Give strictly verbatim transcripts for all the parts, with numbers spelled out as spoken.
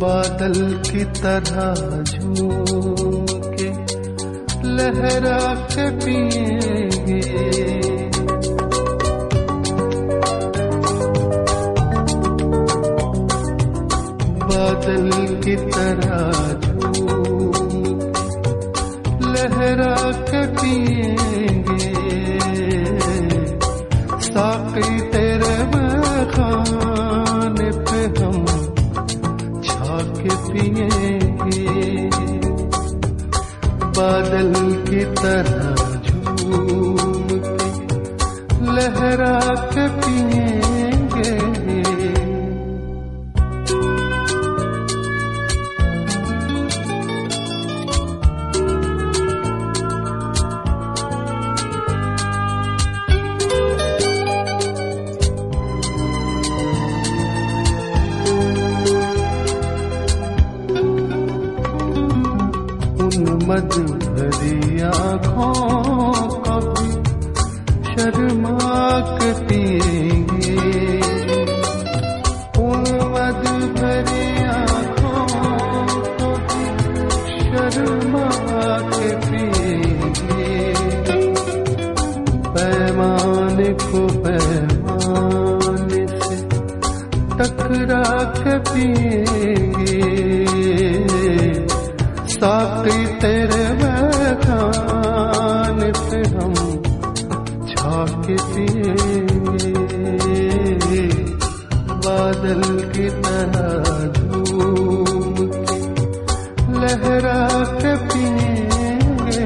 बादल की तरह झूम के लहरा के पिएंगे, बादल की तरह झूम लहरा के पिएंगे, साकी तेरे खाने पे हम छाके पिएंगे, बादल की तरह झूम के लहरा के पिएंगे। मद भरी आँखों को भी शर्मा के पिएंगे, उन मद भरी आँखों को भी शर्मा के पिएंगे, पैमाने को पैमाने से टकरा के पिएंगे, साकी तेरे खाने पे हम छाके पिएंगे, बादल की तरह झूम के लहरा के पिएंगे।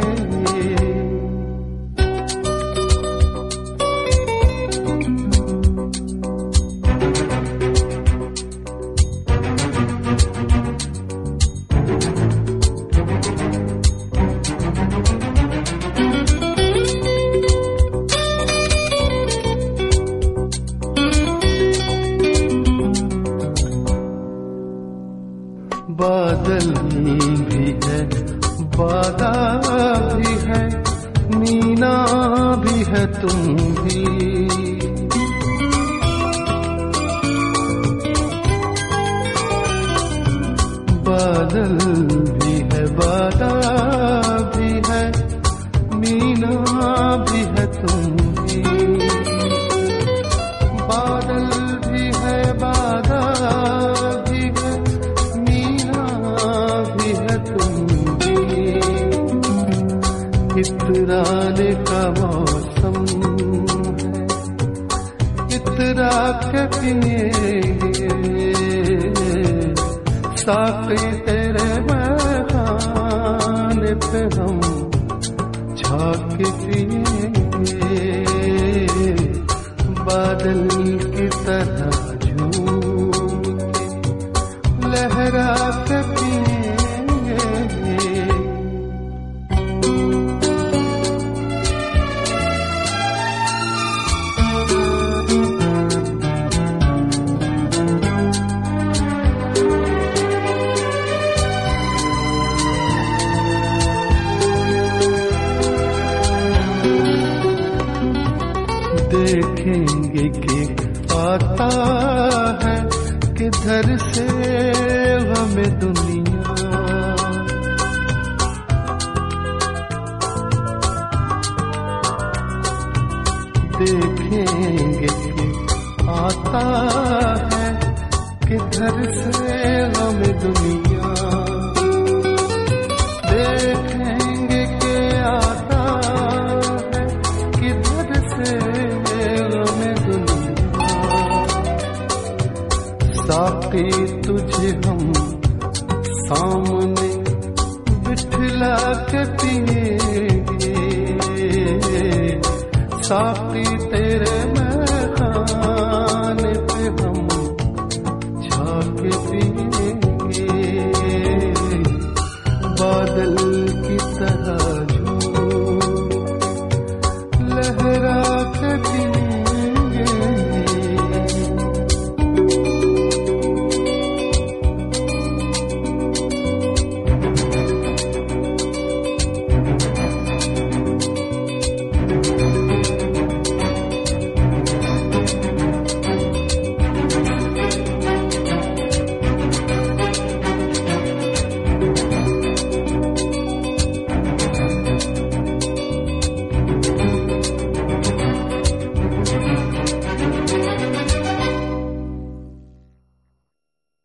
बादल भी है, वादा भी है, मीना भी है, तुम भी, बादल भी है, वादा भी है, मीना भी है, तुम भी, बादल भी है, वादा इतराने का मौसम है, इतरा के पिएंगे, साकी तेरे खाने पे हम छाके पिएंगे, बादल की तरह झूम के लहरा के पिएंगे। देखेंगे कि आता है किधर से हमें दुनिया, देखेंगे कि आता है किधर से हमें दुनिया, देखेंगे कि आता है किधर से साकी तुझे हम सामने बिठला के पिएंगे, साकी